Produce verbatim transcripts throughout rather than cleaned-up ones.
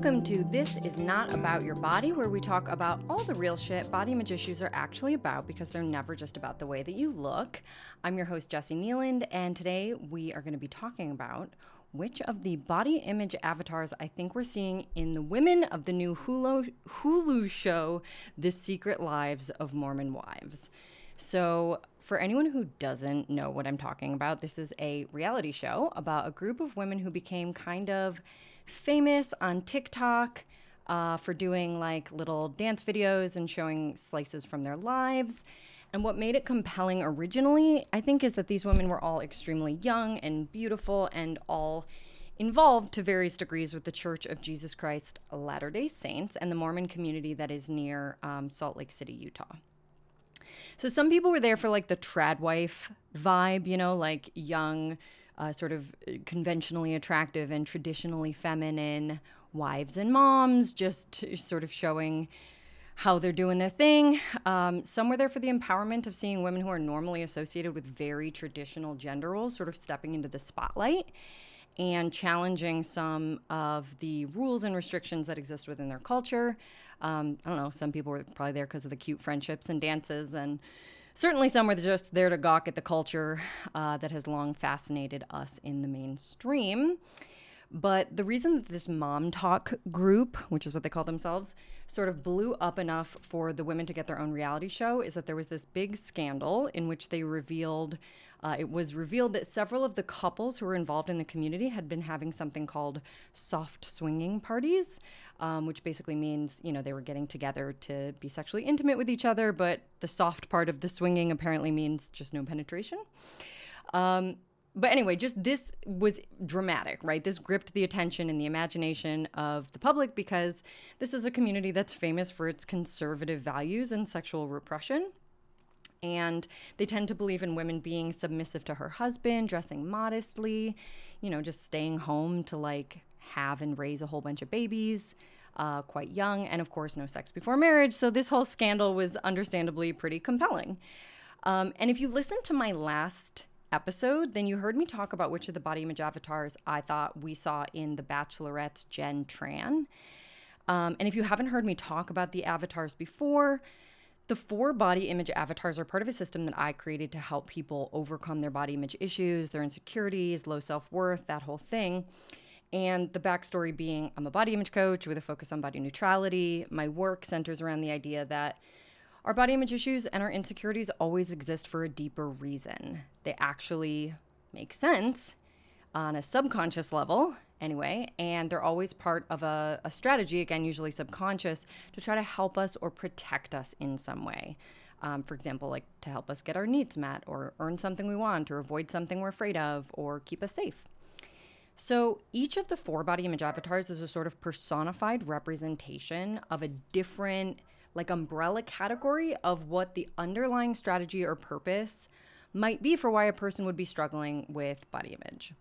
Welcome to This Is Not About Your Body, where we talk about all the real shit body image issues are actually about, because they're never just about the way that you look. I'm your host, Jessie Nealand, and today we are going to be talking about which of the body image avatars I think we're seeing in the women of the new Hulu, Hulu show, The Secret Lives of Mormon Wives. So for anyone who doesn't know what I'm talking about, this is a reality show about a group of women who became kind of famous on TikTok uh, for doing like little dance videos and showing slices from their lives. And what made it compelling originally, I think, is that these women were all extremely young and beautiful and all involved to various degrees with the Church of Jesus Christ Latter-day Saints and the Mormon community that is near um, Salt Lake City, Utah. So some people were there for like the trad wife vibe, you know, like young, uh, sort of conventionally attractive and traditionally feminine wives and moms, just sort of showing how they're doing their thing. Um, some were there for the empowerment of seeing women who are normally associated with very traditional gender roles sort of stepping into the spotlight and challenging some of the rules and restrictions that exist within their culture. Um, I don't know, some people were probably there because of the cute friendships and dances, and certainly some were just there to gawk at the culture uh, that has long fascinated us in the mainstream. But the reason that this Mom Talk group, which is what they call themselves, sort of blew up enough for the women to get their own reality show is that there was this big scandal in which they revealed, uh, it was revealed that several of the couples who were involved in the community had been having something called soft swinging parties, um, which basically means, you know, they were getting together to be sexually intimate with each other, but the soft part of the swinging apparently means just no penetration. Um, But anyway, just this was dramatic, right? This gripped the attention and the imagination of the public because this is a community that's famous for its conservative values and sexual repression. And they tend to believe in women being submissive to her husband, dressing modestly, you know, just staying home to like have and raise a whole bunch of babies, uh, quite young. And of course, no sex before marriage. So this whole scandal was understandably pretty compelling. Um, and if you listen to my last episode, then you heard me talk about which of the body image avatars I thought we saw in The Bachelorette's Jen Tran. Um, and if you haven't heard me talk about the avatars before, the four body image avatars are part of a system that I created to help people overcome their body image issues, their insecurities, low self-worth, that whole thing. And the backstory being I'm a body image coach with a focus on body neutrality. My work centers around the idea that our body image issues and our insecurities always exist for a deeper reason. They actually make sense on a subconscious level anyway, and they're always part of a, a strategy, again, usually subconscious, to try to help us or protect us in some way. Um, for example, like to help us get our needs met or earn something we want or avoid something we're afraid of or keep us safe. So each of the four body image avatars is a sort of personified representation of a different like umbrella category of what the underlying strategy or purpose might be for why a person would be struggling with body image.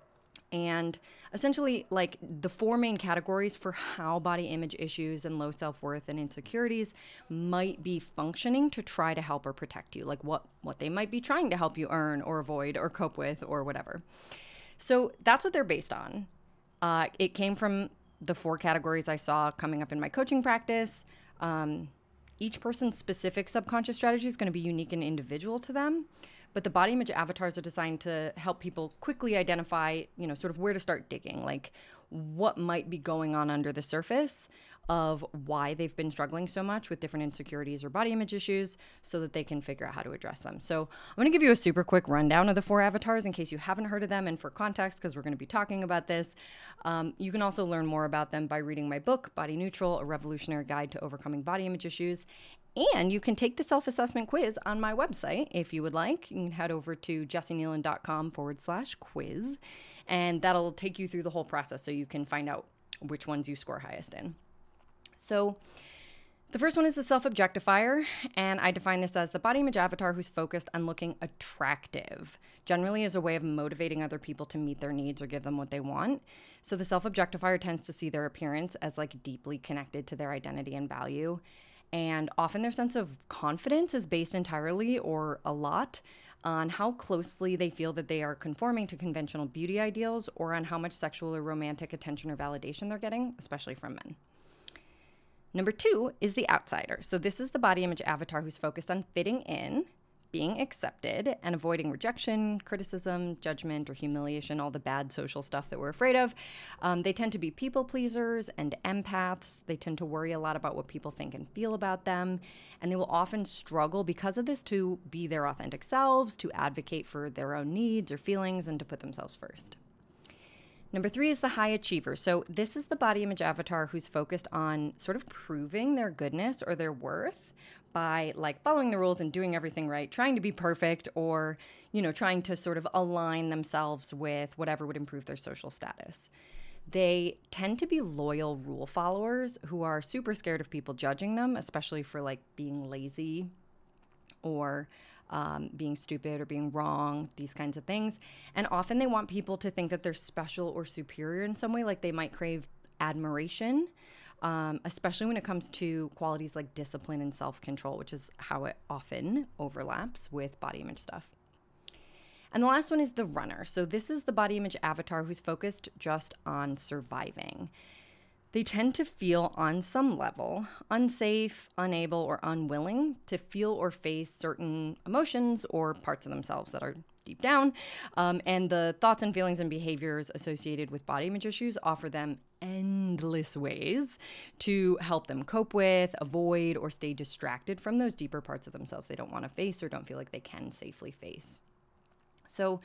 And essentially, like the four main categories for how body image issues and low self-worth and insecurities might be functioning to try to help or protect you, like what, what they might be trying to help you earn or avoid or cope with or whatever. So that's what they're based on. Uh, it came from the four categories I saw coming up in my coaching practice. Um, each person's specific subconscious strategy is going to be unique and individual to them, but the body image avatars are designed to help people quickly identify, you know, sort of where to start digging, like what might be going on under the surface of why they've been struggling so much with different insecurities or body image issues so that they can figure out how to address them. So I'm going to give you a super quick rundown of the four avatars in case you haven't heard of them, and for context, because we're going to be talking about this. Um, you can also learn more about them by reading my book, Body Neutral, A Revolutionary Guide to Overcoming Body Image Issues. And you can take the self-assessment quiz on my website if you would like. You can head over to jessienealand.com forward slash quiz, and that'll take you through the whole process so you can find out which ones you score highest in. So the first one is the self-objectifier, and I define this as the body image avatar who's focused on looking attractive, generally as a way of motivating other people to meet their needs or give them what they want. So the self-objectifier tends to see their appearance as like deeply connected to their identity and value. And often their sense of confidence is based entirely or a lot on how closely they feel that they are conforming to conventional beauty ideals, or on how much sexual or romantic attention or validation they're getting, especially from men. Number two is the outsider. So this is the body image avatar who's focused on fitting in, being accepted, and avoiding rejection, criticism, judgment, or humiliation, all the bad social stuff that we're afraid of. Um, they tend to be people pleasers and empaths. They tend to worry a lot about what people think and feel about them. And they will often struggle because of this to be their authentic selves, to advocate for their own needs or feelings, and to put themselves first. Number three is the high achiever. So this is the body image avatar who's focused on sort of proving their goodness or their worth by like following the rules and doing everything right, trying to be perfect, or, you know, trying to sort of align themselves with whatever would improve their social status. They tend to be loyal rule followers who are super scared of people judging them, especially for like being lazy or um, being stupid or being wrong, these kinds of things. And often they want people to think that they're special or superior in some way, like they might crave admiration. Um, especially when it comes to qualities like discipline and self-control, which is how it often overlaps with body image stuff. And the last one is the runner. So this is the body image avatar who's focused just on surviving. They tend to feel on some level unsafe, unable, or unwilling to feel or face certain emotions or parts of themselves that are deep down. Um, and the thoughts and feelings and behaviors associated with body image issues offer them endless ways to help them cope with, avoid, or stay distracted from those deeper parts of themselves they don't want to face or don't feel like they can safely face. So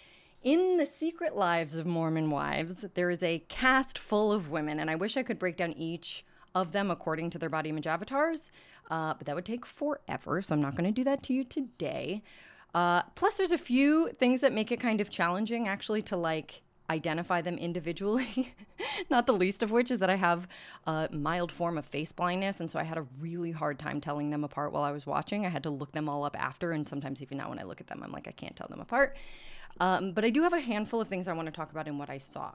in The Secret Lives of Mormon Wives, there is a cast full of women, and I wish I could break down each of them according to their body image avatars, uh, but that would take forever, so I'm not going to do that to you today. Uh, plus, there's a few things that make it kind of challenging, actually, to like identify them individually. Not the least of which is that I have a mild form of face blindness, and so I had a really hard time telling them apart while I was watching. I had to look them all up after, and sometimes even now when I look at them, I'm like, I can't tell them apart. Um, but I do have a handful of things I want to talk about in what I saw.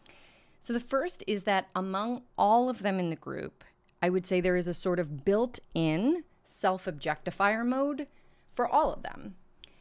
So the first is that among all of them in the group, I would say there is a sort of built-in self-objectifier mode for all of them.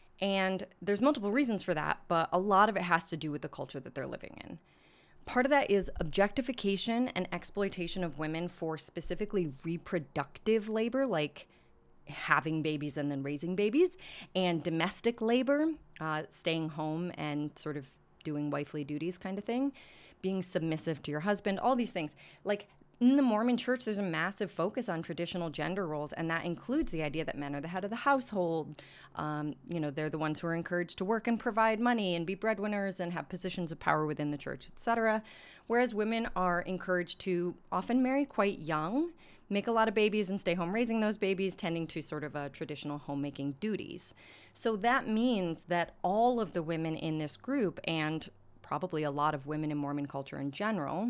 And there's multiple reasons for that, but a lot of it has to do with the culture that they're living in. Part of that is objectification and exploitation of women for specifically reproductive labor, like having babies and then raising babies, and domestic labor, uh, staying home and sort of doing wifely duties kind of thing, being submissive to your husband, all these things. Like in the Mormon church, there's a massive focus on traditional gender roles, and that includes the idea that men are the head of the household. Um, you know, they're the ones who are encouraged to work and provide money and be breadwinners and have positions of power within the church, et cetera. Whereas women are encouraged to often marry quite young, make a lot of babies and stay home raising those babies, tending to sort of a traditional homemaking duties. So that means that all of the women in this group, and probably a lot of women in Mormon culture in general,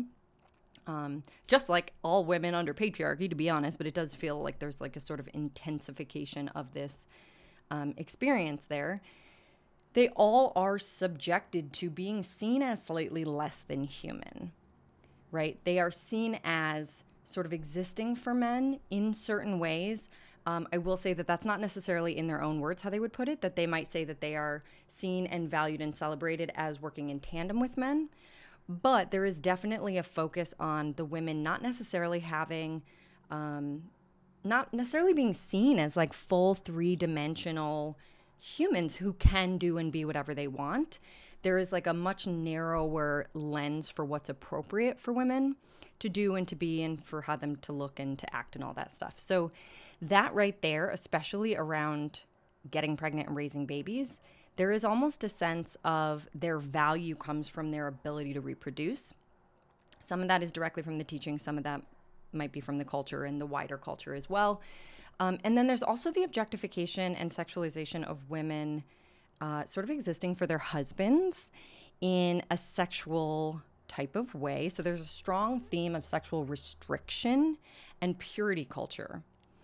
Um, just like all women under patriarchy, to be honest, but it does feel like there's like a sort of intensification of this um, experience there. They all are subjected to being seen as slightly less than human, right? They are seen as sort of existing for men in certain ways. Um, I will say that that's not necessarily in their own words how they would put it, that they might say that they are seen and valued and celebrated as working in tandem with men. But there is definitely a focus on the women not necessarily having, um, not necessarily being seen as like full three-dimensional humans who can do and be whatever they want. There is like a much narrower lens for what's appropriate for women to do and to be, and for how them to look and to act and all that stuff. So that right there, especially around getting pregnant and raising babies, there is almost a sense of their value comes from their ability to reproduce. Some of that is directly from the teaching. Some of that might be from the culture and the wider culture as well. Um, and then there's also the objectification and sexualization of women uh, sort of existing for their husbands in a sexual type of way. So there's a strong theme of sexual restriction and purity culture.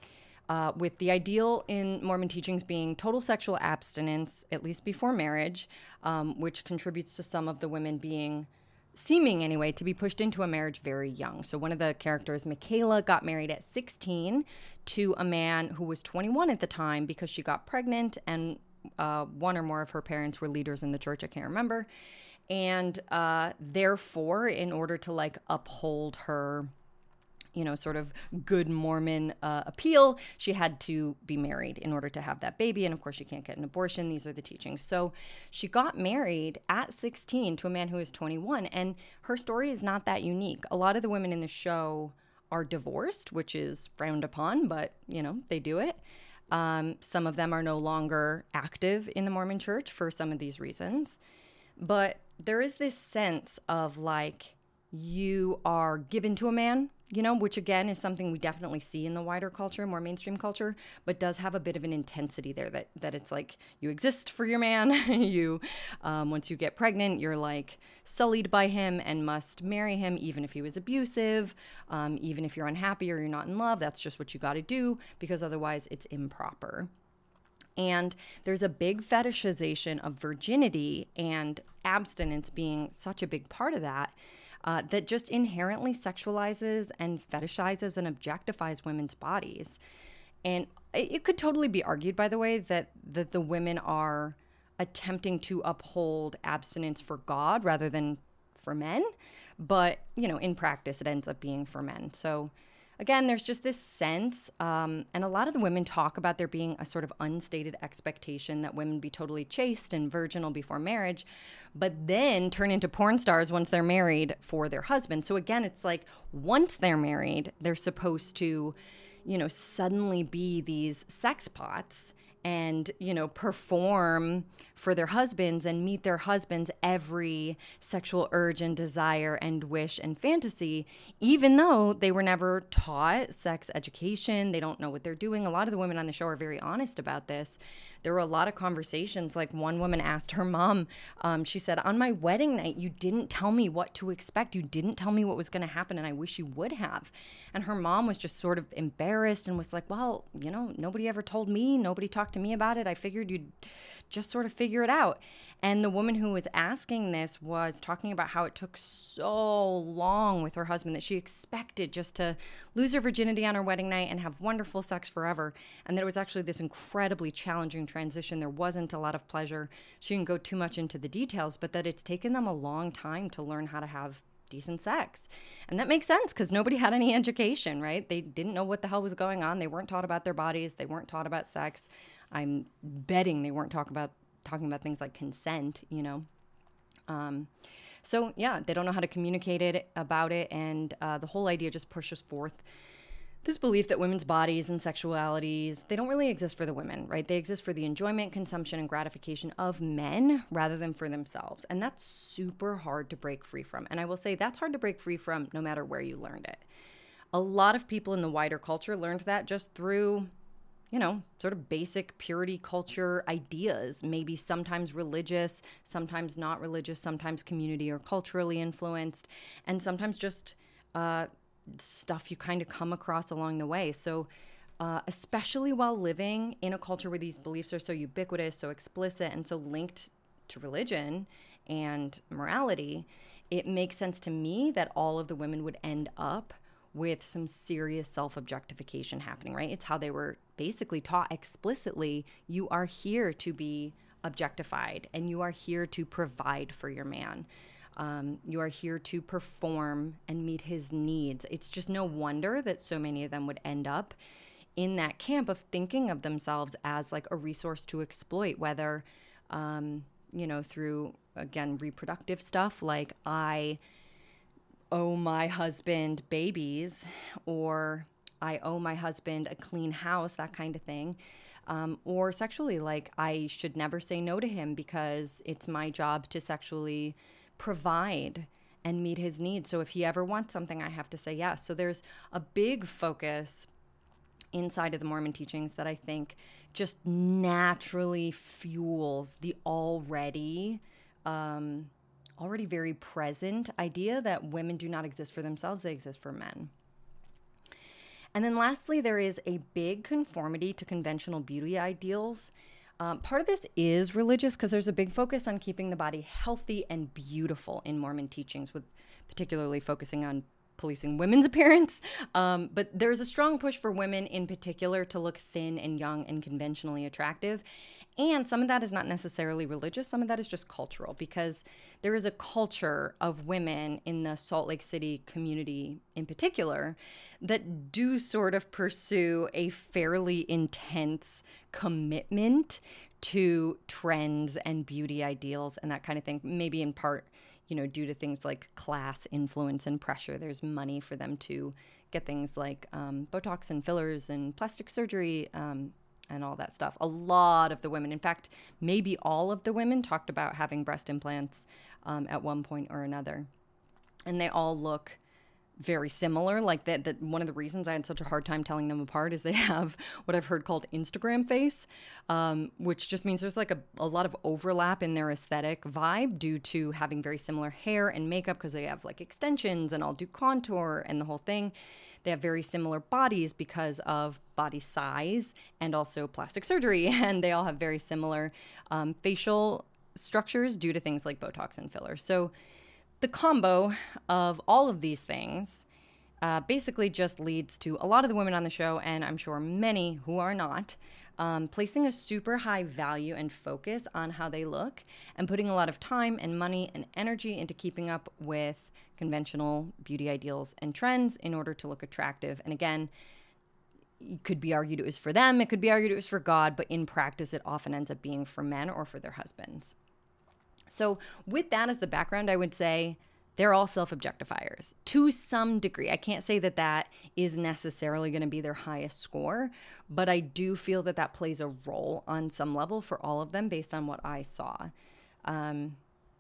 Uh, with the ideal in Mormon teachings being total sexual abstinence, at least before marriage, um, which contributes to some of the women being, seeming anyway, to be pushed into a marriage very young. So one of the characters, Michaela, got married at sixteen to a man who was twenty-one at the time because she got pregnant and uh, one or more of her parents were leaders in the church. I can't remember. And uh, therefore, in order to like uphold her, you know, sort of good Mormon uh, appeal, she had to be married in order to have that baby. And of course, she can't get an abortion. These are the teachings. So she got married at sixteen to a man who was twenty-one. And her story is not that unique. A lot of the women in the show are divorced, which is frowned upon, but, you know, they do it. Um, some of them are no longer active in the Mormon church for some of these reasons. But there is this sense of like, you are given to a man, you know, which again is something we definitely see in the wider culture, more mainstream culture, but does have a bit of an intensity there that, that it's like you exist for your man. you, um, once you get pregnant, you're like sullied by him and must marry him, even if he was abusive, um, even if you're unhappy or you're not in love. That's just what you got to do because otherwise it's improper. And there's a big fetishization of virginity and abstinence being such a big part of that. Uh, that just inherently sexualizes and fetishizes and objectifies women's bodies. And it, it could totally be argued, by the way, that, that the women are attempting to uphold abstinence for God rather than for men. But, you know, in practice, it ends up being for men. So again, there's just this sense, um, and a lot of the women talk about there being a sort of unstated expectation that women be totally chaste and virginal before marriage, but then turn into porn stars once they're married for their husband. So again, it's like once they're married, they're supposed to, you know, suddenly be these sex pots and, you know, perform for their husbands and meet their husbands' every sexual urge and desire and wish and fantasy, even though they were never taught sex education. They don't know what they're doing. A lot of the women on the show are very honest about this. There were a lot of conversations. Like one woman asked her mom, um, she said, on my wedding night, you didn't tell me what to expect. You didn't tell me what was going to happen, and I wish you would have. And her mom was just sort of embarrassed and was like, well, you know, nobody ever told me. Nobody talked to me about it. I figured you'd just sort of figure it out. And the woman who was asking this was talking about how it took so long with her husband that she expected just to lose her virginity on her wedding night and have wonderful sex forever. And that it was actually this incredibly challenging transition. There wasn't a lot of pleasure. She didn't go too much into the details, but that it's taken them a long time to learn how to have decent sex. And that makes sense because nobody had any education, right? They didn't know what the hell was going on. They weren't taught about their bodies. They weren't taught about sex. I'm betting they weren't talk about talking about things like consent, you know. Um, so yeah, they don't know how to communicate it about it. And uh, the whole idea just pushes forth this belief that women's bodies and sexualities, they don't really exist for the women, right? They exist for the enjoyment, consumption, and gratification of men rather than for themselves. And that's super hard to break free from. And I will say that's hard to break free from no matter where you learned it. A lot of people in the wider culture learned that just through, you know, sort of basic purity culture ideas, maybe sometimes religious, sometimes not religious, sometimes community or culturally influenced, and sometimes just uh, stuff you kind of come across along the way. So uh, especially while living in a culture where these beliefs are so ubiquitous, so explicit, and so linked to religion and morality, it makes sense to me that all of the women would end up with some serious self-objectification happening, right? It's how they were basically taught explicitly, you are here to be objectified and you are here to provide for your man. Um, you are here to perform and meet his needs. It's just no wonder that so many of them would end up in that camp of thinking of themselves as like a resource to exploit, whether, um, you know, through, again, reproductive stuff, like I owe my husband babies, or I owe my husband a clean house, that kind of thing. Um, or sexually, like I should never say no to him because it's my job to sexually provide and meet his needs. So if he ever wants something, I have to say yes. So there's a big focus inside of the Mormon teachings that I think just naturally fuels the already um, already very present idea that women do not exist for themselves, they exist for men. And then lastly, there is a big conformity to conventional beauty ideals. Um, part of this is religious because there's a big focus on keeping the body healthy and beautiful in Mormon teachings, with particularly focusing on policing women's appearance. Um, but there's a strong push for women in particular to look thin and young and conventionally attractive. And some of that is not necessarily religious. Some of that is just cultural, because there is a culture of women in the Salt Lake City community in particular that do sort of pursue a fairly intense commitment to trends and beauty ideals and that kind of thing. Maybe in part, you know, due to things like class influence and pressure. There's money for them to get things like um, Botox and fillers and plastic surgery, um, and all that stuff. A lot of the women, in fact, maybe all of the women talked about having breast implants um, at one point or another. And they all look very similar. Like that, that one of the reasons I had such a hard time telling them apart is they have what I've heard called Instagram face, um, which just means there's like a, a lot of overlap in their aesthetic vibe due to having very similar hair and makeup, because they have like extensions and all do contour and the whole thing. They have very similar bodies because of body size and also plastic surgery, and they all have very similar um, facial structures due to things like Botox and fillers. So the combo of all of these things uh, basically just leads to a lot of the women on the show, and I'm sure many who are not, um, placing a super high value and focus on how they look and putting a lot of time and money and energy into keeping up with conventional beauty ideals and trends in order to look attractive. And again, it could be argued it was for them, it could be argued it was for God, but in practice it often ends up being for men or for their husbands. So with that as the background, I would say they're all self-objectifiers to some degree. I can't say that that is necessarily going to be their highest score, but I do feel that that plays a role on some level for all of them based on what I saw. Um,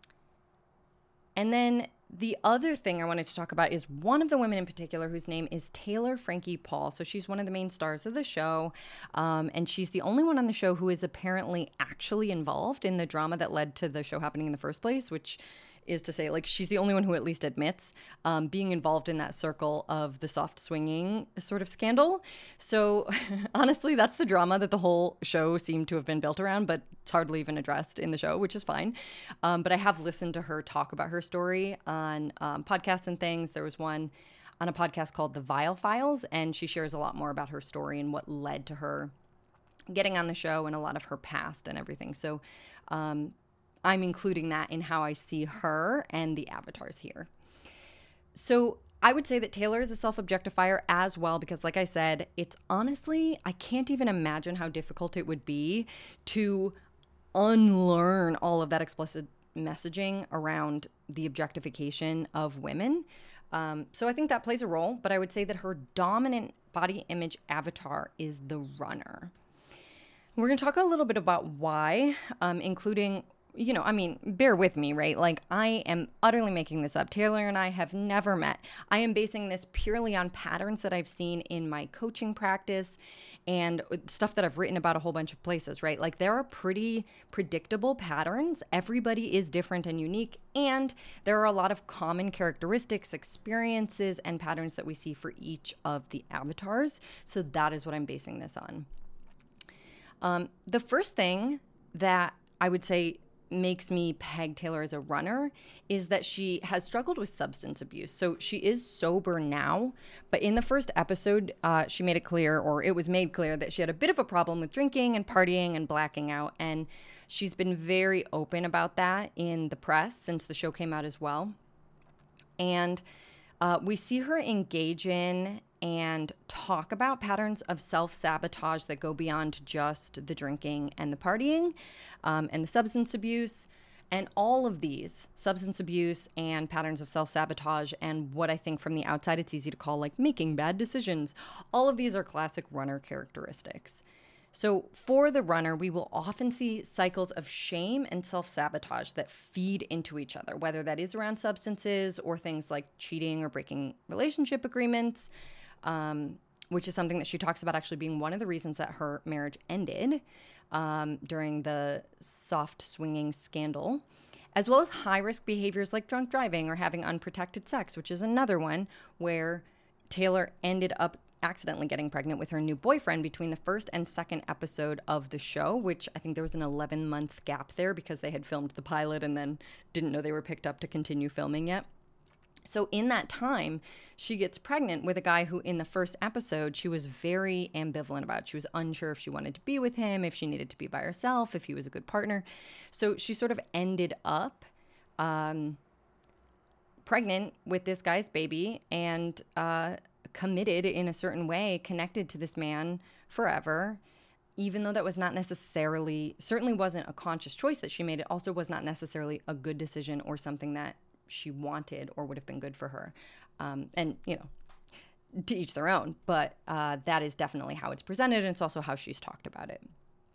and then the other thing I wanted to talk about is one of the women in particular whose name is Taylor Frankie Paul. So she's one of the main stars of the show, um, and she's the only one on the show who is apparently actually involved in the drama that led to the show happening in the first place, which is to say, like, she's the only one who at least admits um, being involved in that circle of the soft swinging sort of scandal. So honestly, that's the drama that the whole show seemed to have been built around, but it's hardly even addressed in the show, which is fine. Um, but I have listened to her talk about her story on um, podcasts and things. There was one on a podcast called The Vile Files, and she shares a lot more about her story and what led to her getting on the show and a lot of her past and everything. So um I'm including that in how I see her and the avatars here. So I would say that Taylor is a self-objectifier as well, because like I said, it's honestly, I can't even imagine how difficult it would be to unlearn all of that explicit messaging around the objectification of women. Um, so I think that plays a role, but I would say that her dominant body image avatar is the runner. We're going to talk a little bit about why, um, including you know, I mean, bear with me, right? Like, I am utterly making this up. Taylor and I have never met. I am basing this purely on patterns that I've seen in my coaching practice and stuff that I've written about a whole bunch of places, right? Like, there are pretty predictable patterns. Everybody is different and unique, and there are a lot of common characteristics, experiences, and patterns that we see for each of the avatars. So that is what I'm basing this on. Um, the first thing that I would say makes me peg Taylor as a runner is that she has struggled with substance abuse. So she is sober now, but in the first episode, uh, she made it clear, or it was made clear, that she had a bit of a problem with drinking and partying and blacking out. And she's been very open about that in the press since the show came out as well. And uh, we see her engage in and talk about patterns of self-sabotage that go beyond just the drinking and the partying um, and the substance abuse. And all of these, substance abuse and patterns of self-sabotage and what I think from the outside it's easy to call like making bad decisions, all of these are classic runner characteristics. So for the runner, we will often see cycles of shame and self-sabotage that feed into each other, whether that is around substances or things like cheating or breaking relationship agreements, Um, which is something that she talks about actually being one of the reasons that her marriage ended um, during the soft swinging scandal, as well as high-risk behaviors like drunk driving or having unprotected sex, which is another one where Taylor ended up accidentally getting pregnant with her new boyfriend between the first and second episode of the show, which I think there was an eleven-month gap there because they had filmed the pilot and then didn't know they were picked up to continue filming yet. So in that time, she gets pregnant with a guy who in the first episode, she was very ambivalent about. She was unsure if she wanted to be with him, if she needed to be by herself, if he was a good partner. So she sort of ended up um, pregnant with this guy's baby and uh, committed in a certain way, connected to this man forever. Even though that was not necessarily, certainly wasn't a conscious choice that she made, it also was not necessarily a good decision or something that she wanted or would have been good for her. Um, and, you know, to each their own. But uh, that is definitely how it's presented, and it's also how she's talked about it.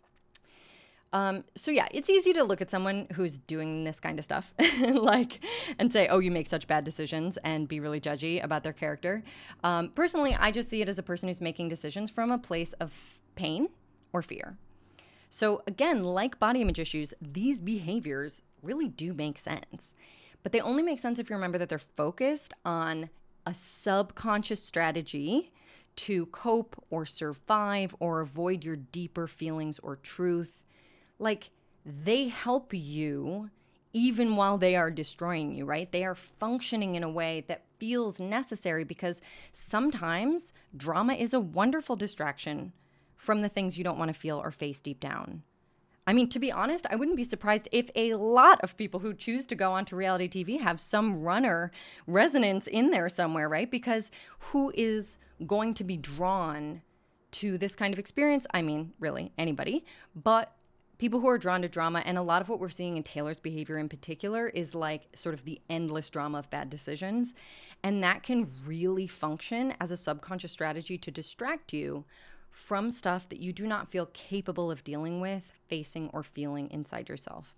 Um, so yeah, it's easy to look at someone who's doing this kind of stuff, like, and say, oh, you make such bad decisions, and be really judgy about their character. Um, personally, I just see it as a person who's making decisions from a place of pain or fear. So again, like body image issues, these behaviors really do make sense. But they only make sense if you remember that they're focused on a subconscious strategy to cope or survive or avoid your deeper feelings or truth. Like, they help you even while they are destroying you, right? They are functioning in a way that feels necessary because sometimes drama is a wonderful distraction from the things you don't want to feel or face deep down. I mean, to be honest, I wouldn't be surprised if a lot of people who choose to go onto reality T V have some runner resonance in there somewhere, right? Because who is going to be drawn to this kind of experience? I mean, really, anybody. But people who are drawn to drama, and a lot of what we're seeing in Taylor's behavior in particular is like sort of the endless drama of bad decisions. And that can really function as a subconscious strategy to distract you from stuff that you do not feel capable of dealing with, facing, or feeling inside yourself.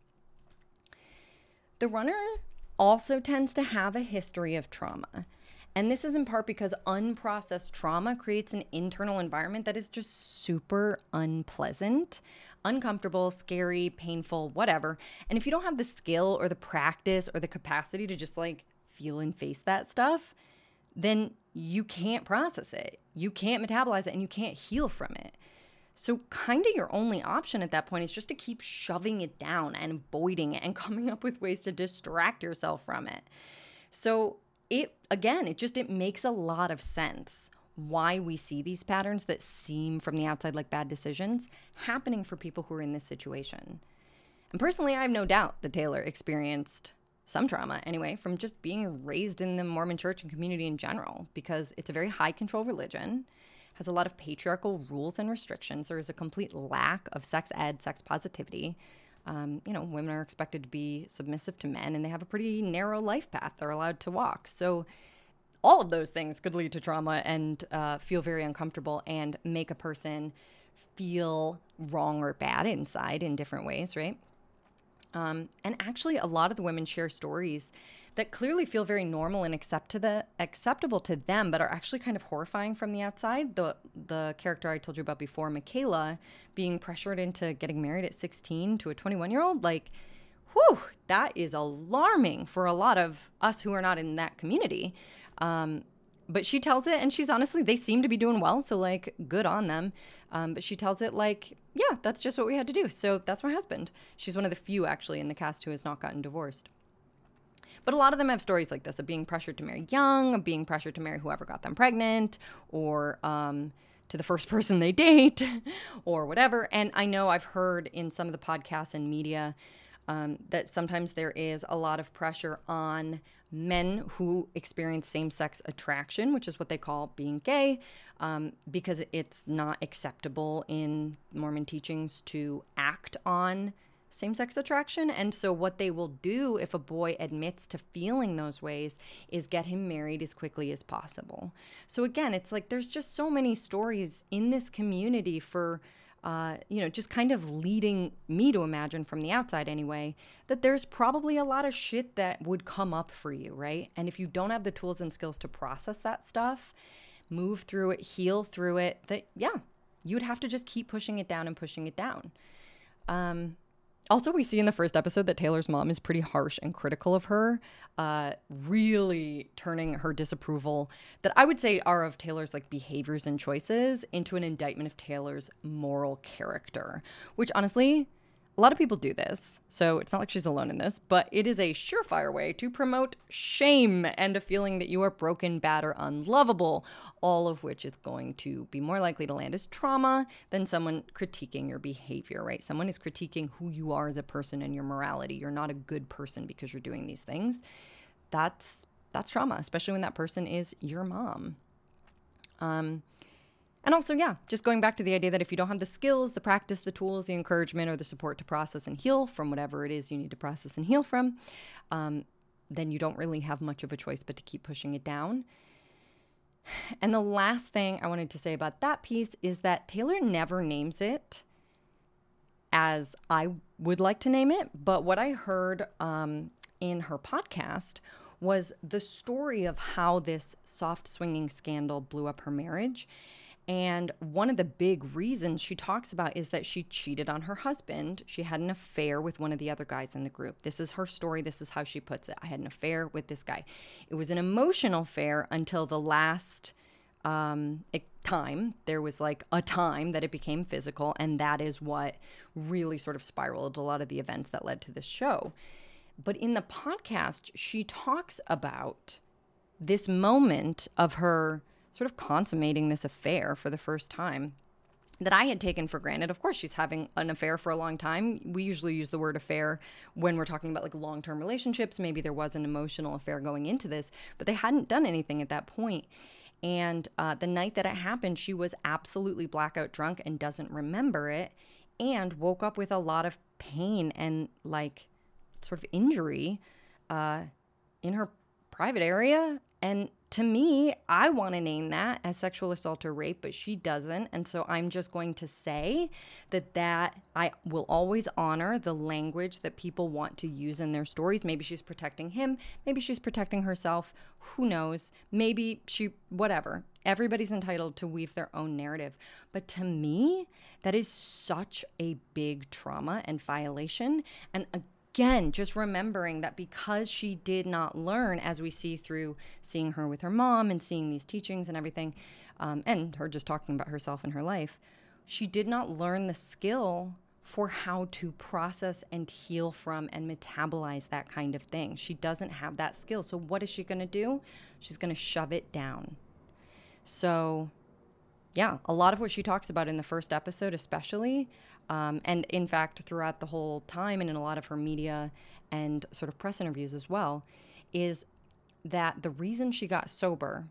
The runner also tends to have a history of trauma. And this is in part because unprocessed trauma creates an internal environment that is just super unpleasant, uncomfortable, scary, painful, whatever. And if you don't have the skill or the practice or the capacity to just like feel and face that stuff, then you can't process it. You can't metabolize it, and you can't heal from it. So kind of your only option at that point is just to keep shoving it down and avoiding it and coming up with ways to distract yourself from it. So it, again, it just, it makes a lot of sense why we see these patterns that seem from the outside like bad decisions happening for people who are in this situation. And personally, I have no doubt that Taylor experienced some trauma anyway from just being raised in the Mormon church and community in general, because it's a very high control religion, has a lot of patriarchal rules and restrictions. There is a complete lack of sex ed, sex positivity. Um, you know, women are expected to be submissive to men, and they have a pretty narrow life path they're allowed to walk. So all of those things could lead to trauma and uh, feel very uncomfortable and make a person feel wrong or bad inside in different ways, right? Um, and actually, a lot of the women share stories that clearly feel very normal and accept to the acceptable to them, but are actually kind of horrifying from the outside. The the character I told you about before, Michaela, being pressured into getting married at sixteen to a twenty-one-year-old, like, whew, that is alarming for a lot of us who are not in that community. Um, But she tells it, and she's honestly, they seem to be doing well, so, like, good on them. Um, but she tells it like, yeah, that's just what we had to do. So that's my husband. She's one of the few, actually, in the cast who has not gotten divorced. But a lot of them have stories like this of being pressured to marry young, of being pressured to marry whoever got them pregnant, or um, to the first person they date, or whatever. And I know I've heard in some of the podcasts and media um, that sometimes there is a lot of pressure on men who experience same-sex attraction, which is what they call being gay, um, because it's not acceptable in Mormon teachings to act on same-sex attraction. And so what they will do if a boy admits to feeling those ways is get him married as quickly as possible. So again, it's like there's just so many stories in this community for Uh, you know, just kind of leading me to imagine from the outside anyway, that there's probably a lot of shit that would come up for you, right? And if you don't have the tools and skills to process that stuff, move through it, heal through it, that, yeah, you would have to just keep pushing it down and pushing it down. Um, also, we see in the first episode that Taylor's mom is pretty harsh and critical of her, uh, really turning her disapproval that I would say are of Taylor's like behaviors and choices into an indictment of Taylor's moral character, which honestly, a lot of people do this, so it's not like she's alone in this, but it is a surefire way to promote shame and a feeling that you are broken, bad, or unlovable, all of which is going to be more likely to land as trauma than someone critiquing your behavior, right? Someone is critiquing who you are as a person and your morality. You're not a good person because you're doing these things. That's that's trauma, especially when that person is your mom. Um, And also, yeah, just going back to the idea that if you don't have the skills, the practice, the tools, the encouragement, or the support to process and heal from whatever it is you need to process and heal from, um, then you don't really have much of a choice but to keep pushing it down. And the last thing I wanted to say about that piece is that Taylor never names it as I would like to name it. But what I heard um, in her podcast was the story of how this soft swinging scandal blew up her marriage. And one of the big reasons she talks about is that she cheated on her husband. She had an affair with one of the other guys in the group. This is her story. This is how she puts it. I had an affair with this guy. It was an emotional affair until the last um, time. There was like a time that it became physical. And that is what really sort of spiraled a lot of the events that led to this show. But in the podcast, she talks about this moment of her sort of consummating this affair for the first time that I had taken for granted. Of course, she's having an affair for a long time. We usually use the word affair when we're talking about like long-term relationships. Maybe there was an emotional affair going into this, but they hadn't done anything at that point. And uh, the night that it happened, she was absolutely blackout drunk and doesn't remember it, and woke up with a lot of pain and like sort of injury uh, in her private area. And to me, I want to name that as sexual assault or rape, but she doesn't. And so I'm just going to say that that I will always honor the language that people want to use in their stories. Maybe she's protecting him. Maybe she's protecting herself. Who knows? Maybe she, whatever. Everybody's entitled to weave their own narrative. But to me, that is such a big trauma and violation. And again, Again, just remembering that because she did not learn, as we see through seeing her with her mom and seeing these teachings and everything, um, and her just talking about herself and her life, she did not learn the skill for how to process and heal from and metabolize that kind of thing. She doesn't have that skill. So what is she going to do? She's going to shove it down. So yeah, a lot of what she talks about in the first episode especially, um, and in fact throughout the whole time and in a lot of her media and sort of press interviews as well, is that the reason she got sober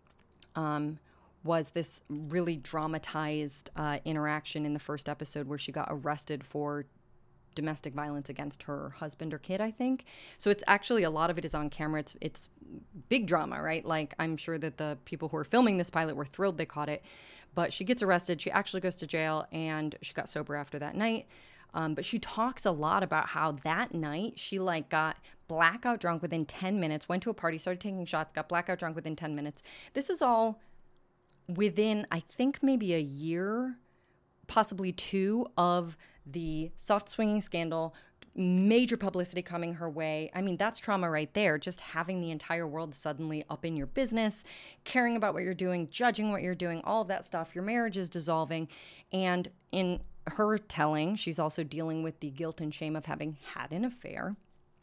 um, was this really dramatized uh, interaction in the first episode where she got arrested for domestic violence against her husband or kid, I think. So it's actually, a lot of it is on camera. It's it's big drama, right? Like, I'm sure that the people who were filming this pilot were thrilled they caught it. But she gets arrested. She actually goes to jail, and she got sober after that night. Um, but she talks a lot about how that night she like got blackout drunk within ten minutes, went to a party, started taking shots, got blackout drunk within ten minutes. This is all within, I think, maybe a year, possibly two, of the soft swinging scandal, major publicity coming her way. I mean, that's trauma right there. Just having the entire world suddenly up in your business, caring about what you're doing, judging what you're doing, all of that stuff. Your marriage is dissolving. And in her telling, she's also dealing with the guilt and shame of having had an affair.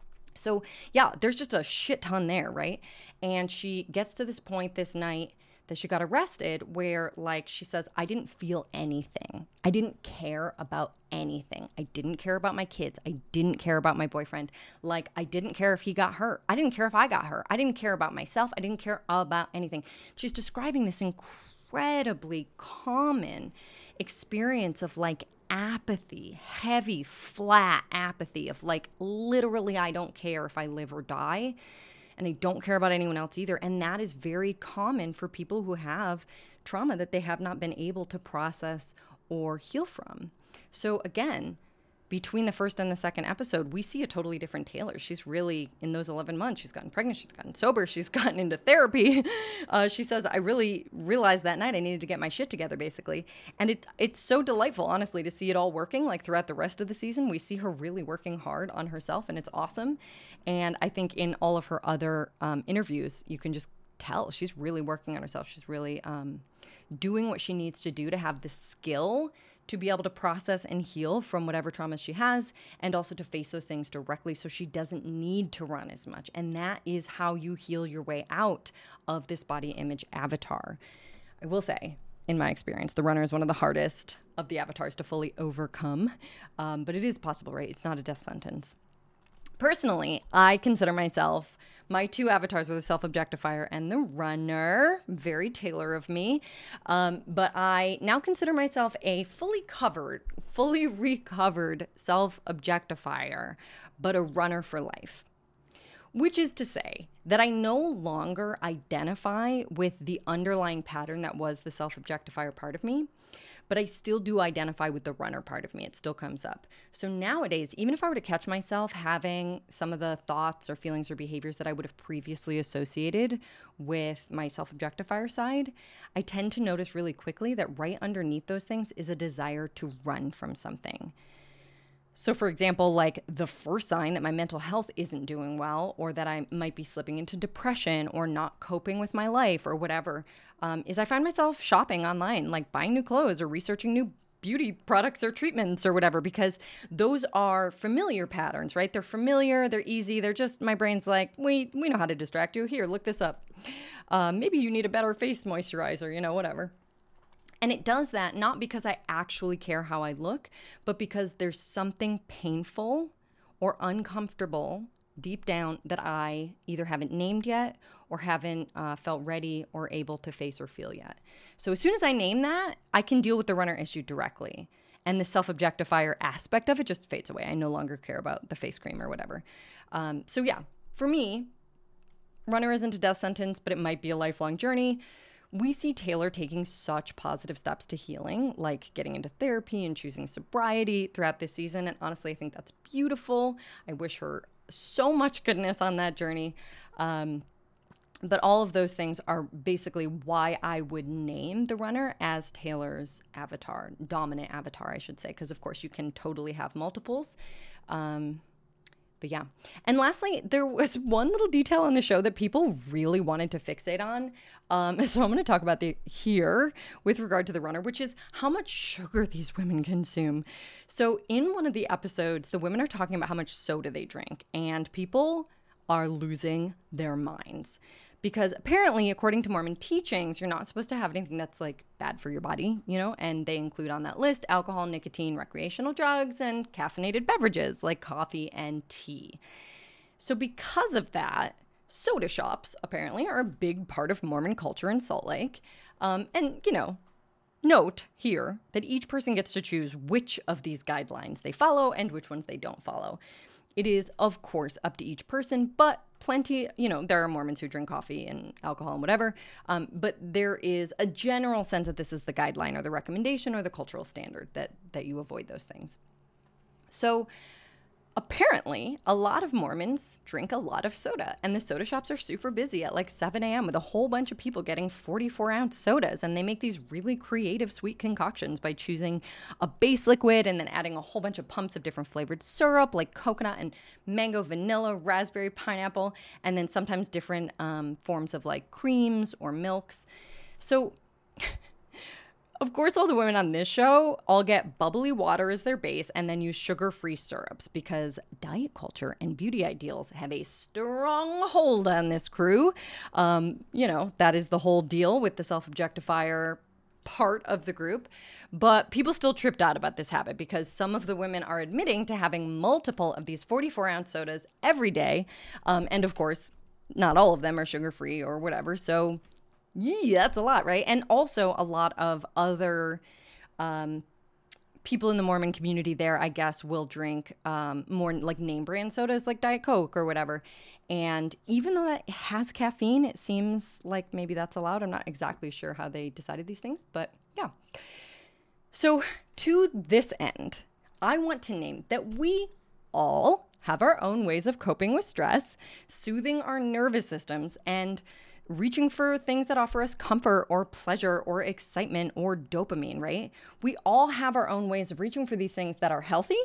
So yeah, there's just a shit ton there, right? And she gets to this point this night that she got arrested where, like, she says, I didn't feel anything. I didn't care about anything. I didn't care about my kids. I didn't care about my boyfriend. Like, I didn't care if he got hurt. I didn't care if I got hurt. I didn't care about myself. I didn't care about anything. She's describing this incredibly common experience of, like, apathy, heavy, flat apathy of, like, literally, I don't care if I live or die. And I don't care about anyone else either. And that is very common for people who have trauma that they have not been able to process or heal from. So again, between the first and the second episode, we see a totally different Taylor. She's really, in those eleven months, she's gotten pregnant, she's gotten sober, she's gotten into therapy. Uh, she says, I really realized that night I needed to get my shit together, basically. And it, it's so delightful, honestly, to see it all working. Like, throughout the rest of the season, we see her really working hard on herself, and it's awesome. And I think in all of her other um, interviews, you can just tell she's really working on herself. She's really um, doing what she needs to do to have the skill to be able to process and heal from whatever trauma she has, and also to face those things directly so she doesn't need to run as much. And that is how you heal your way out of this body image avatar. I will say, in my experience, the runner is one of the hardest of the avatars to fully overcome, um, but it is possible, right? It's not a death sentence. Personally, I consider myself, my two avatars were the self-objectifier and the runner, very Taylor of me, um, but I now consider myself a fully covered, fully recovered self-objectifier, but a runner for life. Which is to say that I no longer identify with the underlying pattern that was the self-objectifier part of me, but I still do identify with the runner part of me. It still comes up. So nowadays, even if I were to catch myself having some of the thoughts or feelings or behaviors that I would have previously associated with my self-objectifier side, I tend to notice really quickly that right underneath those things is a desire to run from something. So for example, like the first sign that my mental health isn't doing well, or that I might be slipping into depression or not coping with my life or whatever, um, is I find myself shopping online, like buying new clothes or researching new beauty products or treatments or whatever, because those are familiar patterns, right? They're familiar, they're easy, they're just, my brain's like, we, we know how to distract you. Here, look this up. Um, maybe you need a better face moisturizer, you know, whatever. And it does that not because I actually care how I look, but because there's something painful or uncomfortable deep down that I either haven't named yet or haven't uh, felt ready or able to face or feel yet. So as soon as I name that, I can deal with the runner issue directly. And the self-objectifier aspect of it just fades away. I no longer care about the face cream or whatever. Um, so yeah, for me, runner isn't a death sentence, but it might be a lifelong journey. We see Taylor taking such positive steps to healing, like getting into therapy and choosing sobriety throughout this season. And honestly, I think that's beautiful. I wish her so much goodness on that journey. Um, but all of those things are basically why I would name the runner as Taylor's avatar, dominant avatar, I should say, because of course you can totally have multiples. Um, But yeah. And lastly, there was one little detail on the show that people really wanted to fixate on. Um, so I'm going to talk about the here with regard to the runner, which is how much sugar these women consume. So in one of the episodes, the women are talking about how much soda they drink, and people are losing their minds. Because apparently, according to Mormon teachings, you're not supposed to have anything that's like bad for your body, you know, and they include on that list alcohol, nicotine, recreational drugs, and caffeinated beverages like coffee and tea. So because of that, soda shops apparently are a big part of Mormon culture in Salt Lake. Um, and, you know, note here that each person gets to choose which of these guidelines they follow and which ones they don't follow. It is, of course, up to each person, but plenty, you know, there are Mormons who drink coffee and alcohol and whatever, um, but there is a general sense that this is the guideline or the recommendation or the cultural standard that, that you avoid those things. So apparently, a lot of Mormons drink a lot of soda, and the soda shops are super busy at like seven a.m. with a whole bunch of people getting forty-four ounce sodas, and they make these really creative sweet concoctions by choosing a base liquid and then adding a whole bunch of pumps of different flavored syrup like coconut and mango, vanilla, raspberry, pineapple, and then sometimes different um, forms of like creams or milks. So of course, all the women on this show all get bubbly water as their base and then use sugar-free syrups because diet culture and beauty ideals have a strong hold on this crew. Um, you know, that is the whole deal with the self-objectifier part of the group. But people still tripped out about this habit because some of the women are admitting to having multiple of these forty-four ounce sodas every day. Um, and of course, not all of them are sugar-free or whatever. So yeah, that's a lot, right? And also a lot of other um, people in the Mormon community there, I guess, will drink um, more like name brand sodas like Diet Coke or whatever. And even though that has caffeine, it seems like maybe that's allowed. I'm not exactly sure how they decided these things, but yeah. So to this end, I want to name that we all have our own ways of coping with stress, soothing our nervous systems, and reaching for things that offer us comfort or pleasure or excitement or dopamine, right? We all have our own ways of reaching for these things that are healthy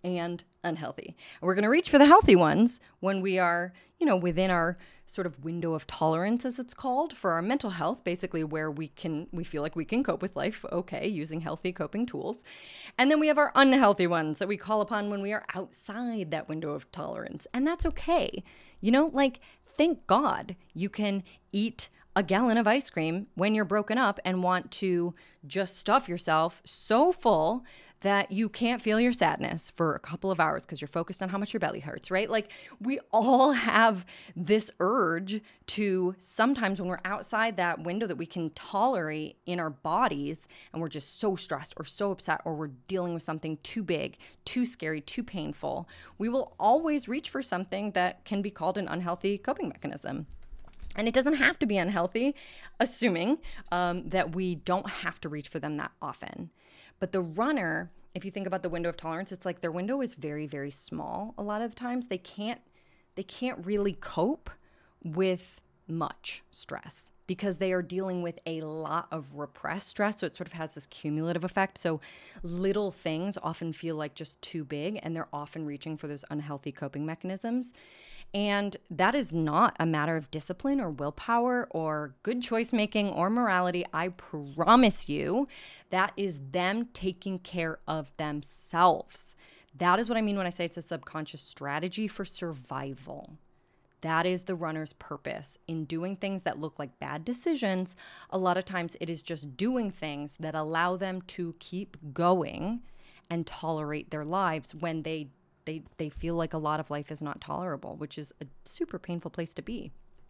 and unhealthy. And we're going to reach for the healthy ones when we are, you know, within our sort of window of tolerance, as it's called, for our mental health, basically where we can, we feel like we can cope with life okay using healthy coping tools. And then we have our unhealthy ones that we call upon when we are outside that window of tolerance. And that's okay. You know, like, thank God you can eat a gallon of ice cream when you're broken up and want to just stuff yourself so full that you can't feel your sadness for a couple of hours because you're focused on how much your belly hurts, right? Like, we all have this urge to sometimes when we're outside that window that we can tolerate in our bodies and we're just so stressed or so upset or we're dealing with something too big, too scary, too painful, we will always reach for something that can be called an unhealthy coping mechanism. And it doesn't have to be unhealthy, assuming um, that we don't have to reach for them that often. But the runner, if you think about the window of tolerance, it's like their window is very, very small. A lot of the times they can't, they can't really cope with much stress because they are dealing with a lot of repressed stress. So it sort of has this cumulative effect. So little things often feel like just too big, and they're often reaching for those unhealthy coping mechanisms. And that is not a matter of discipline or willpower or good choice making or morality. I promise you, that is them taking care of themselves. That is what I mean when I say it's a subconscious strategy for survival. That is the runner's purpose in doing things that look like bad decisions. A lot of times it is just doing things that allow them to keep going and tolerate their lives when they They they feel like a lot of life is not tolerable, which is a super painful place to be.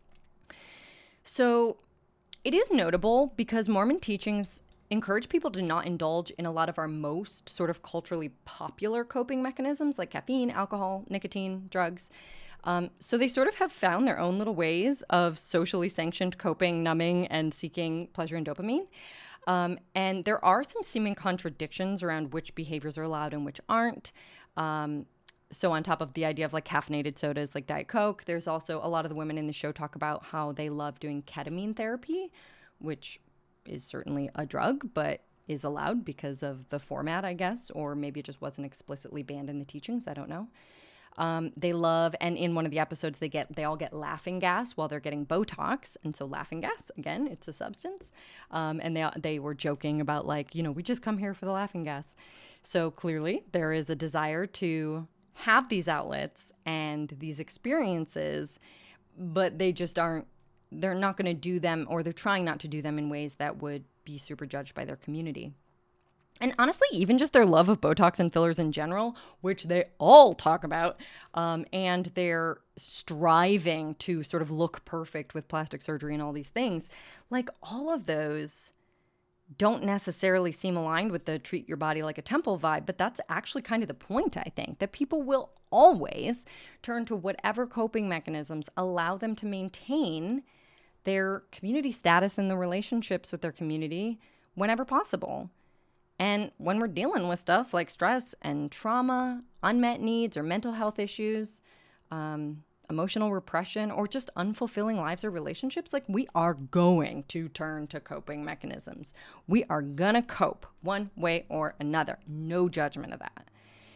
So it is notable because Mormon teachings encourage people to not indulge in a lot of our most sort of culturally popular coping mechanisms like caffeine, alcohol, nicotine, drugs. Um, so they sort of have found their own little ways of socially sanctioned coping, numbing, and seeking pleasure and dopamine. Um, and there are some seeming contradictions around which behaviors are allowed and which aren't. Um, So on top of the idea of like caffeinated sodas like Diet Coke, there's also a lot of the women in the show talk about how they love doing ketamine therapy, which is certainly a drug, but is allowed because of the format, I guess, or maybe it just wasn't explicitly banned in the teachings. I don't know. Um, they love, and in one of the episodes, they get they all get laughing gas while they're getting Botox, and so laughing gas, again, it's a substance. Um, and they they were joking about like, you know, we just come here for the laughing gas. So clearly, there is a desire to have these outlets and these experiences, but they just aren't, they're not going to do them, or they're trying not to do them in ways that would be super judged by their community. And honestly, even just their love of Botox and fillers in general, which they all talk about, um, and their striving to sort of look perfect with plastic surgery and all these things, like all of those don't necessarily seem aligned with the treat your body like a temple vibe, but that's actually kind of the point, I think, that people will always turn to whatever coping mechanisms allow them to maintain their community status in the relationships with their community whenever possible. And when we're dealing with stuff like stress and trauma, unmet needs or mental health issues, um, emotional repression, or just unfulfilling lives or relationships, like we are going to turn to coping mechanisms. We are gonna cope one way or another. No judgment of that.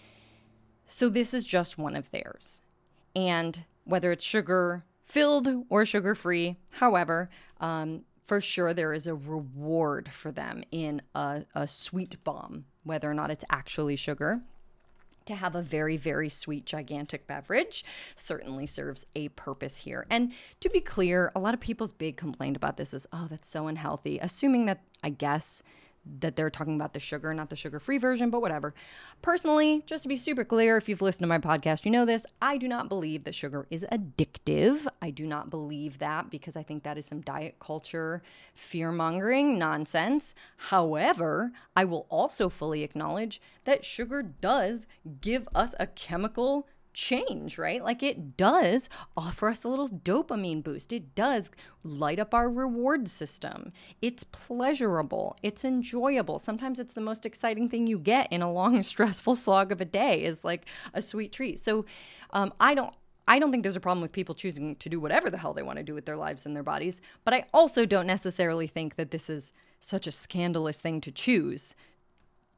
So this is just one of theirs. And whether it's sugar filled or sugar free, however, um, for sure there is a reward for them in a, a sweet bomb, whether or not it's actually sugar. To have a very, very sweet, gigantic beverage certainly serves a purpose here. And to be clear, a lot of people's big complaint about this is, oh, that's so unhealthy, assuming that, I guess, that they're talking about the sugar, not the sugar-free version, but whatever. Personally, just to be super clear, if you've listened to my podcast, you know this, I do not believe that sugar is addictive. I do not believe that because I think that is some diet culture, fear-mongering nonsense. However, I will also fully acknowledge that sugar does give us a chemical change, right? Like it does offer us a little dopamine boost. It does light up our reward system. It's pleasurable. It's enjoyable. Sometimes it's the most exciting thing you get in a long, stressful slog of a day is like a sweet treat. So um, I don't I don't think there's a problem with people choosing to do whatever the hell they want to do with their lives and their bodies. But I also don't necessarily think that this is such a scandalous thing to choose.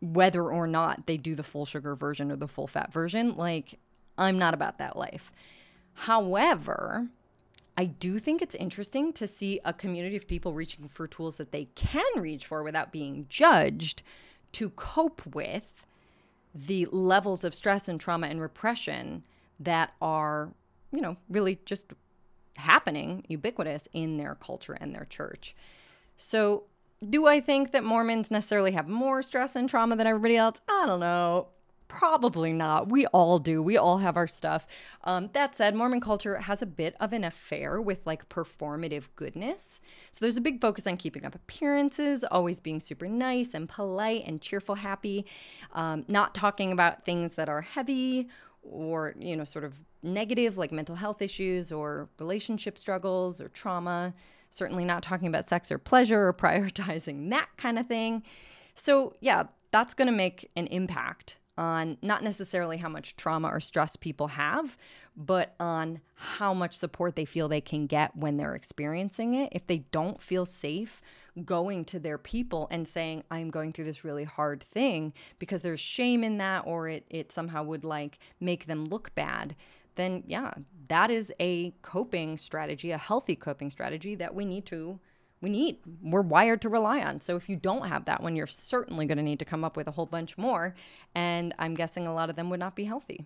whether or not they do the full sugar version or the full fat version. Like, I'm not about that life. However, I do think it's interesting to see a community of people reaching for tools that they can reach for without being judged to cope with the levels of stress and trauma and repression that are, you know, really just happening ubiquitous in their culture and their church. So do I think that Mormons necessarily have more stress and trauma than everybody else? I don't know. Probably not. We all do. We all have our stuff. Um, that said, Mormon culture has a bit of an affair with like performative goodness. So there's a big focus on keeping up appearances, always being super nice and polite and cheerful, happy, um, not talking about things that are heavy or, you know, sort of negative, like mental health issues or relationship struggles or trauma. Certainly not talking about sex or pleasure or prioritizing that kind of thing. So yeah, that's going to make an impact on not necessarily how much trauma or stress people have, but on how much support they feel they can get when they're experiencing it. If they don't feel safe going to their people and saying, I'm going through this really hard thing, because there's shame in that, or it, it somehow would like make them look bad, then yeah, that is a coping strategy, a healthy coping strategy that we need to We need, we're wired to rely on. So if you don't have that one, you're certainly going to need to come up with a whole bunch more. And I'm guessing a lot of them would not be healthy.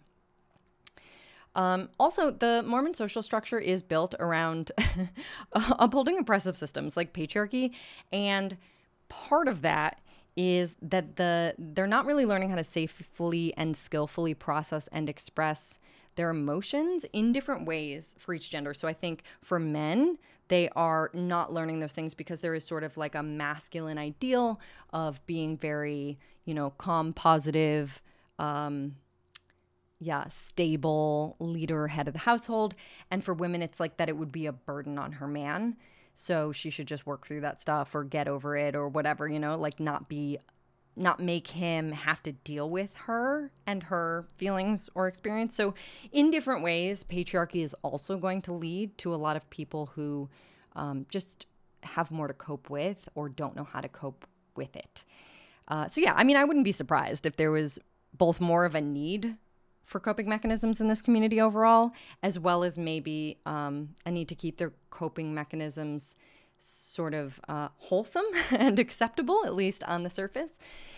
Um, also, the Mormon social structure is built around upholding oppressive systems like patriarchy. And part of that is that the they're not really learning how to safely and skillfully process and express their emotions in different ways for each gender. So I think for men, they are not learning those things because there is sort of like a masculine ideal of being very, you know, calm, positive, um, yeah, stable leader, head of the household. And for women, it's like that it would be a burden on her man. So she should just work through that stuff or get over it or whatever, you know, like not be, not make him have to deal with her and her feelings or experience. So in different ways, patriarchy is also going to lead to a lot of people who um, just have more to cope with or don't know how to cope with it. Uh, so yeah, I mean, I wouldn't be surprised if there was both more of a need for coping mechanisms in this community overall, as well as maybe um, a need to keep their coping mechanisms sort of uh, wholesome and acceptable, at least on the surface.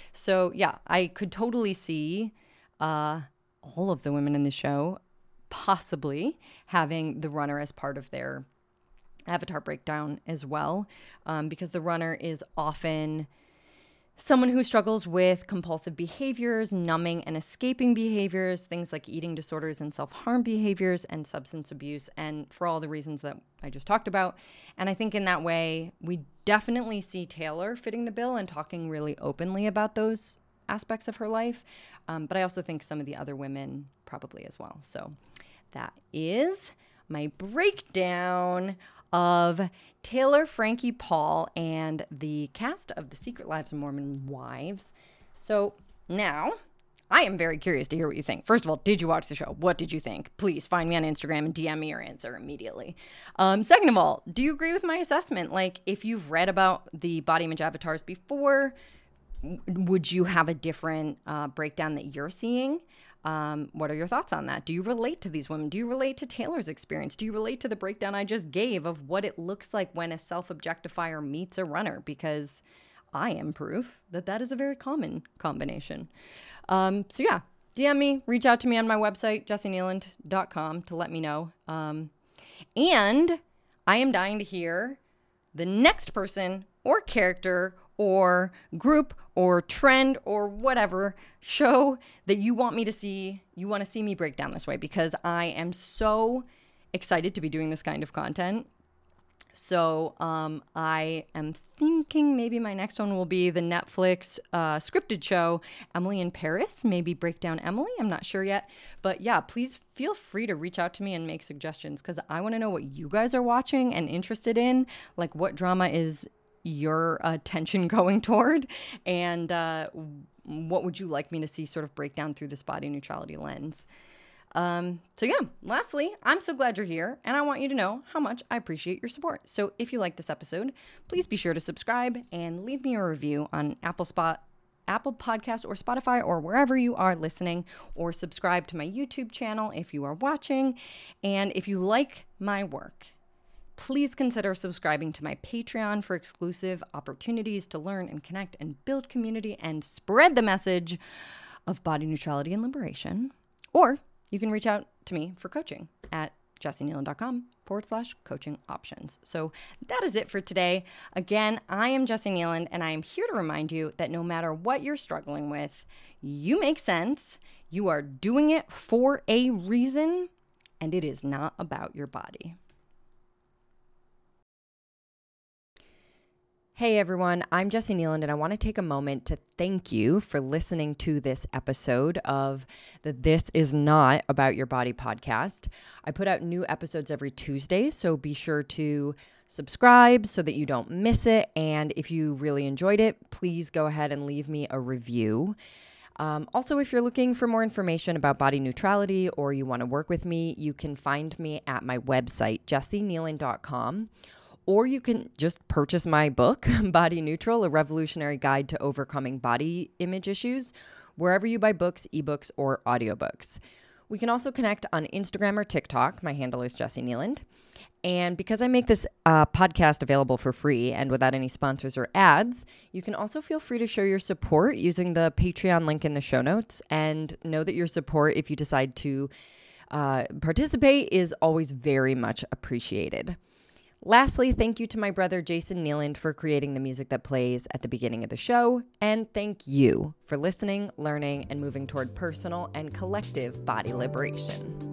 So yeah, I could totally see uh, all of the women in the show possibly having the runner as part of their avatar breakdown as well, um, because the runner is often someone who struggles with compulsive behaviors, numbing and escaping behaviors, things like eating disorders and self-harm behaviors and substance abuse, and for all the reasons that I just talked about. And I think in that way, we definitely see Taylor fitting the bill and talking really openly about those aspects of her life. Um, but I also think some of the other women probably as well. So that is my breakdown of Taylor, Frankie, Paul, and the cast of The Secret Lives of Mormon Wives. So now, I am very curious to hear what you think. First of all, did you watch the show? What did you think? Please find me on Instagram and D M me your answer immediately. Um, second of all, do you agree with my assessment? Like, if you've read about the body image avatars before, would you have a different uh, breakdown that you're seeing? Um, what are your thoughts on that? Do you relate to these women? Do you relate to Taylor's experience? Do you relate to the breakdown I just gave of what it looks like when a self-objectifier meets a runner? Because I am proof that that is a very common combination. Um, so yeah, D M me, reach out to me on my website, jessie kneeland dot com, to let me know. Um, and I am dying to hear the next person or character or group or trend or whatever show that you want me to see, you want to see me break down this way, because I am so excited to be doing this kind of content. So um, I am thinking maybe my next one will be the Netflix uh, scripted show, Emily in Paris, maybe break down Emily. I'm not sure yet. But yeah, please feel free to reach out to me and make suggestions, because I want to know what you guys are watching and interested in, like what drama is your attention going toward, and uh, what would you like me to see sort of break down through this body neutrality lens. Um, so yeah, lastly, I'm so glad you're here, and I want you to know how much I appreciate your support. So if you like this episode, please be sure to subscribe and leave me a review on Apple Spot, Apple Podcasts or Spotify or wherever you are listening, or subscribe to my YouTube channel if you are watching. And if you like my work, please consider subscribing to my Patreon for exclusive opportunities to learn and connect and build community and spread the message of body neutrality and liberation. Or you can reach out to me for coaching at jessiekneeland.com forward slash coaching options. So that is it for today. Again, I am Jessie Kneeland, and I am here to remind you that no matter what you're struggling with, you make sense, you are doing it for a reason, and it is not about your body. Hey everyone, I'm Jessie Kneeland, and I want to take a moment to thank you for listening to this episode of the This Is Not About Your Body podcast. I put out new episodes every Tuesday, so be sure to subscribe so that you don't miss it. And if you really enjoyed it, please go ahead and leave me a review. Um, also, if you're looking for more information about body neutrality or you want to work with me, you can find me at my website, jessie kneeland dot com. Or you can just purchase my book, Body Neutral, A Revolutionary Guide to Overcoming Body Image Issues, wherever you buy books, ebooks, or audiobooks. We can also connect on Instagram or TikTok. My handle is Jessie Kneeland. And because I make this uh, podcast available for free and without any sponsors or ads, you can also feel free to show your support using the Patreon link in the show notes. And know that your support, if you decide to uh, participate, is always very much appreciated. Lastly, thank you to my brother Jason Kneeland for creating the music that plays at the beginning of the show. And thank you for listening, learning, and moving toward personal and collective body liberation.